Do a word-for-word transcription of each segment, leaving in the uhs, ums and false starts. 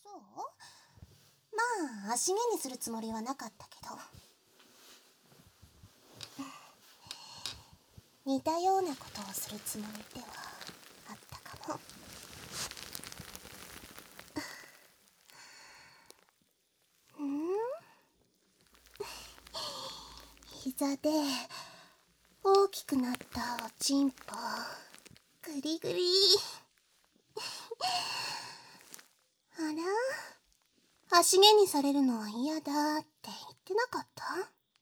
そう？まあ足毛にするつもりはなかったけど、似たようなことをするつもりではあったかも。ん？膝で大きくなったおちんぽグリグリ。あら、足毛にされるのは嫌だって言ってなかった？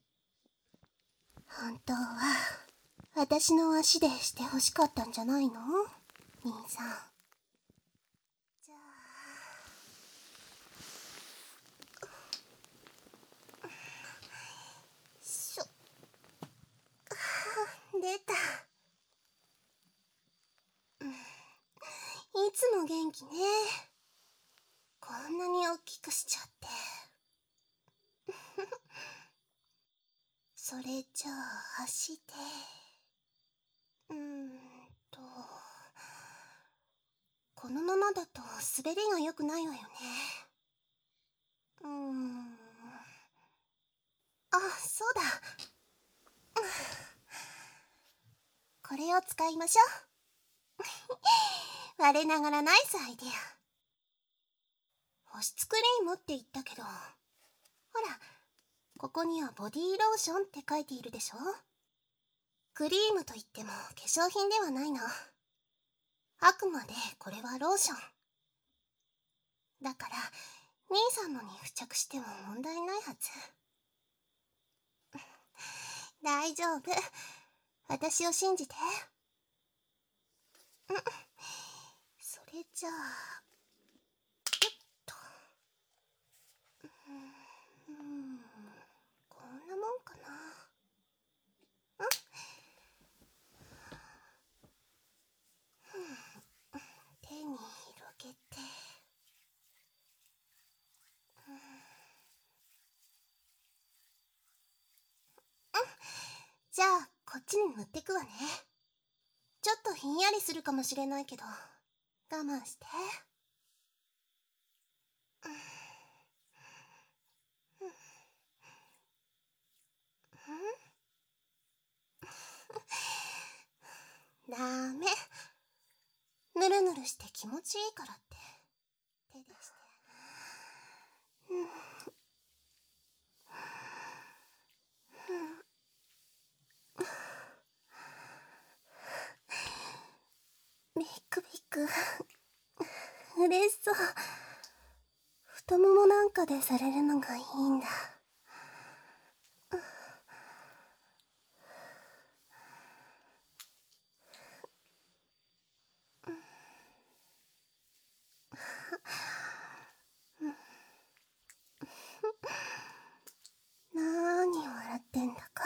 本当は私の足でしてほしかったんじゃないの？兄さん。じゃあ、しょ、出た。いつも元気ね。こんなに大きくしちゃって。それじゃあ足で、うーんと、このままだと滑りが良くないわよね。うーん。あ、そうだ。これを使いましょう。我ながらナイスアイデア。保湿クリームって言ったけど、ほら、ここにはボディーローションって書いているでしょ。クリームといっても化粧品ではないの。あくまでこれはローションだから、兄さんのに付着しても問題ないはず。大丈夫、私を信じて。うん、それじゃあ、よっと。うん、こんなもんかな。うん、手に広げて、うん、うん、じゃあこっちに塗ってくわね。ちょっとひんやりするかもしれないけど我慢して。ダメ、ぬるぬるして気持ちいいからって手でして。うんビクビク嬉しそう。太ももなんかでされるのがいいんだ。なーに笑ってんだか。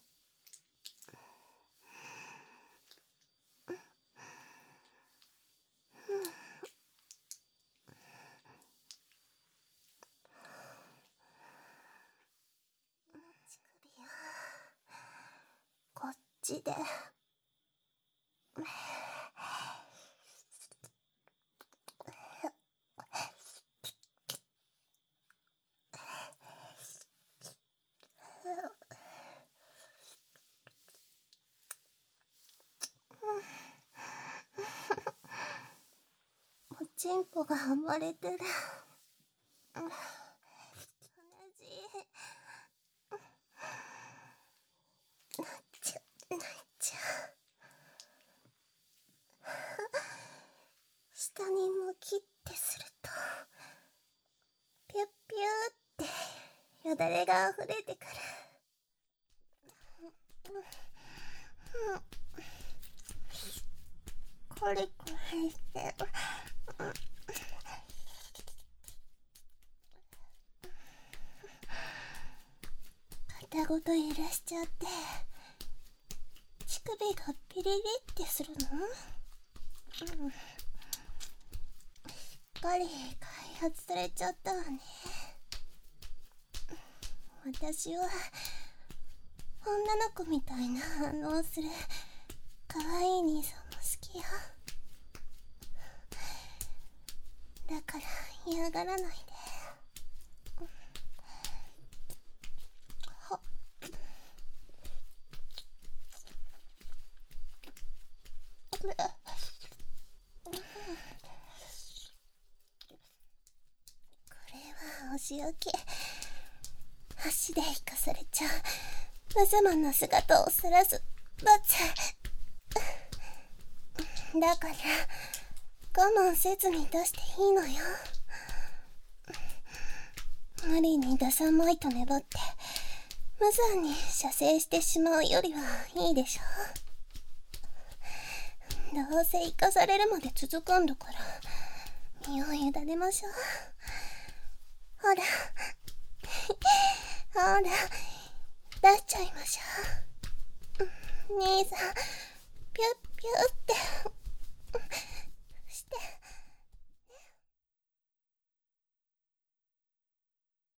乳首をこっちで。おちんぽが暴れてる。同じ。なっちゃう、なっちゃう。下に向きってすると、ピュッピューってよだれが溢れてくる。コリコリしてる。片ごと揺らしちゃって乳首がピリリってするの？うん、しっかり開発されちゃったわね。私は女の子みたいな反応する可愛い兄さんも好きよ。だから嫌がらないで。はっ。これはお仕置き。足で生かされちゃう無様な姿を晒す罰だから我慢せずに出していいのよ。無理に出さまいと粘って無残に射精してしまうよりはいいでしょ。どうせ生かされるまで続くんだから身を委ねましょう。ほらほら出しちゃいましょう。兄さんピュッピュッって